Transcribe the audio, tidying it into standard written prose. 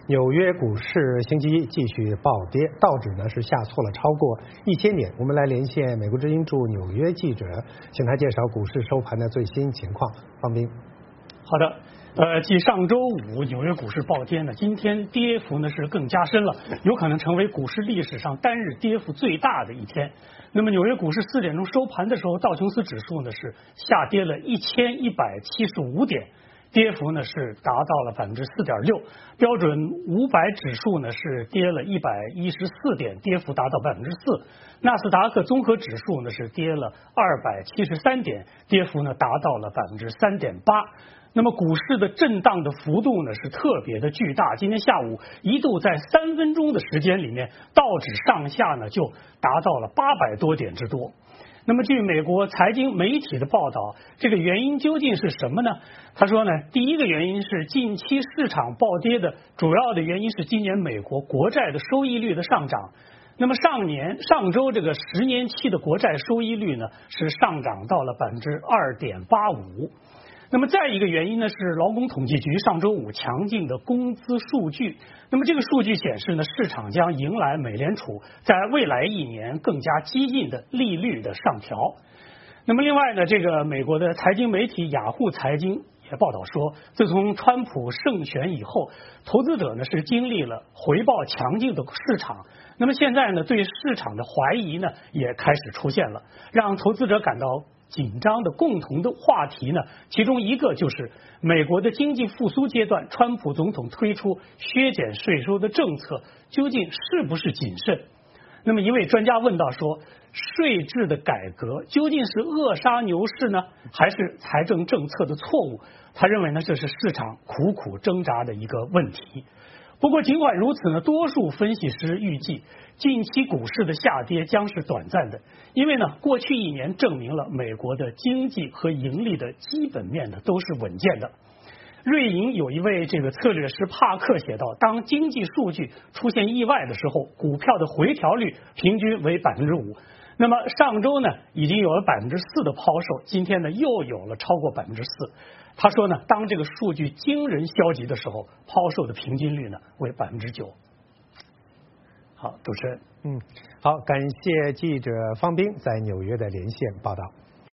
纽约股市星期一继续暴跌，道指呢是下挫了超过1000点。我们来连线美国之音驻纽约记者，请他介绍股市收盘的最新情况。方斌， 好的，继上周五纽约股市暴跌呢，今天跌幅呢是更加深了，有可能成为股市历史上单日跌幅最大的一天。那么纽约股市4点钟收盘的时候，道琼斯指数呢是下跌了1175点。跌幅呢是达到了4.6%，标准500指数呢是跌了114点，跌幅达到4%，纳斯达克综合指数呢是跌了273点，跌幅呢达到了3.8%。那么股市的震荡的幅度呢是特别的巨大，今天下午一度在3分钟的时间里面，道指上下呢就达到了800多点之多。那么据美国财经媒体的报道，这个原因究竟是什么呢？他说呢，第一个原因是近期市场暴跌的主要的原因是今年美国国债的收益率的上涨。那么上周这个10年期的国债收益率呢是上涨到了2.85%。那么再一个原因呢是劳工统计局上周五强劲的工资数据。那么这个数据显示呢，市场将迎来美联储在未来1年更加激进的利率的上调。那么另外呢，这个美国的财经媒体雅虎财经也报道说，自从川普胜选以后，投资者呢是经历了回报强劲的市场。那么现在呢，对市场的怀疑呢也开始出现了，让投资者感到紧张的共同的话题呢，其中一个就是美国的经济复苏阶段，川普总统推出削减税收的政策究竟是不是谨慎？那么一位专家问到说，税制的改革究竟是扼杀牛市呢，还是财政政策的错误？他认为呢，这是市场苦苦挣扎的一个问题。不过尽管如此呢，多数分析师预计近期股市的下跌将是短暂的，因为呢，过去1年证明了美国的经济和盈利的基本面呢都是稳健的。瑞银有一位这个策略师帕克写道，当经济数据出现意外的时候，股票的回调率平均为5%。那么上周呢已经有了4%的抛售，今天呢又有了超过4%。他说呢，当这个数据惊人消极的时候，抛售的平均率呢为9%。好，主持人。 好，感谢记者方斌在纽约的连线报道。